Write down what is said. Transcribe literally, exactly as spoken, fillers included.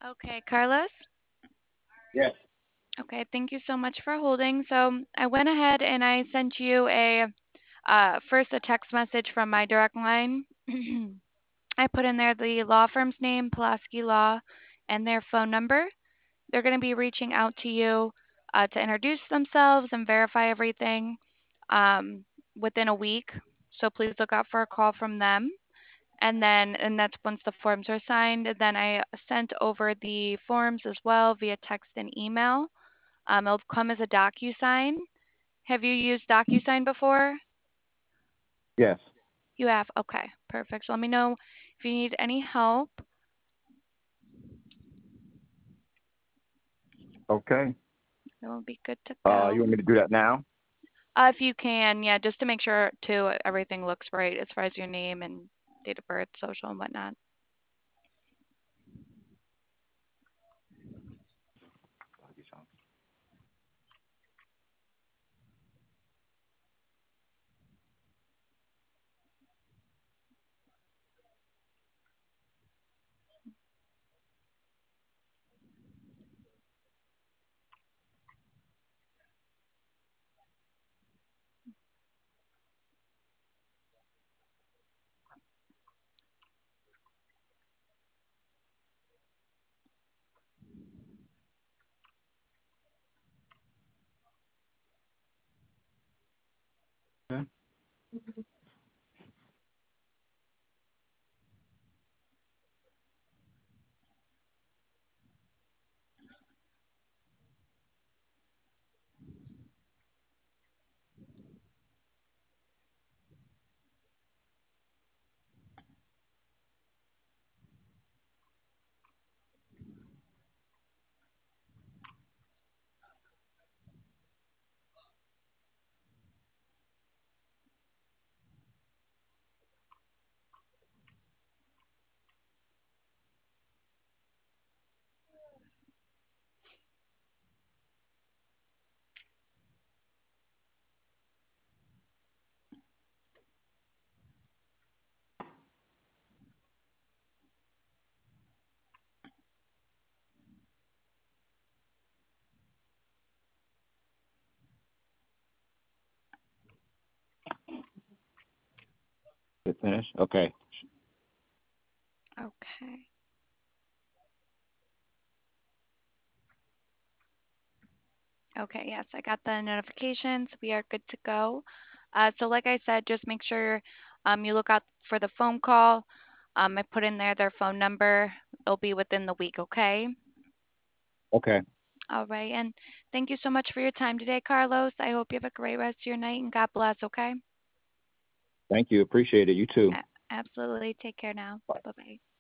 Okay, Carlos? Yes. Okay, thank you so much for holding. So I went ahead and I sent you a uh, first a text message from my direct line. I put in there the law firm's name, Pulaski Law, and their phone number. They're going to be reaching out to you uh, to introduce themselves and verify everything um, within a week. So please look out for a call from them. And then, and that's once the forms are signed. And then I sent over the forms as well via text and email. Um, it'll come as a DocuSign. Have you used DocuSign before? Yes. You have? Okay, perfect. So let me know if you need any help. Okay. It will be good to Uh, you go. want me to do that now? Uh, if you can, yeah, just to make sure too everything looks right as far as your name and date of birth, social and whatnot. Okay. Hit finish. Okay. Okay. Okay, yes, I got the notifications. We are good to go. Uh, so like I said, just make sure um, you look out for the phone call. Um, I put in there their phone number. It'll be within the week, okay? Okay. All right, and thank you so much for your time today, Carlos. I hope you have a great rest of your night and God bless, okay? Thank you. Appreciate it. You too. A- absolutely. Take care now. Bye bye.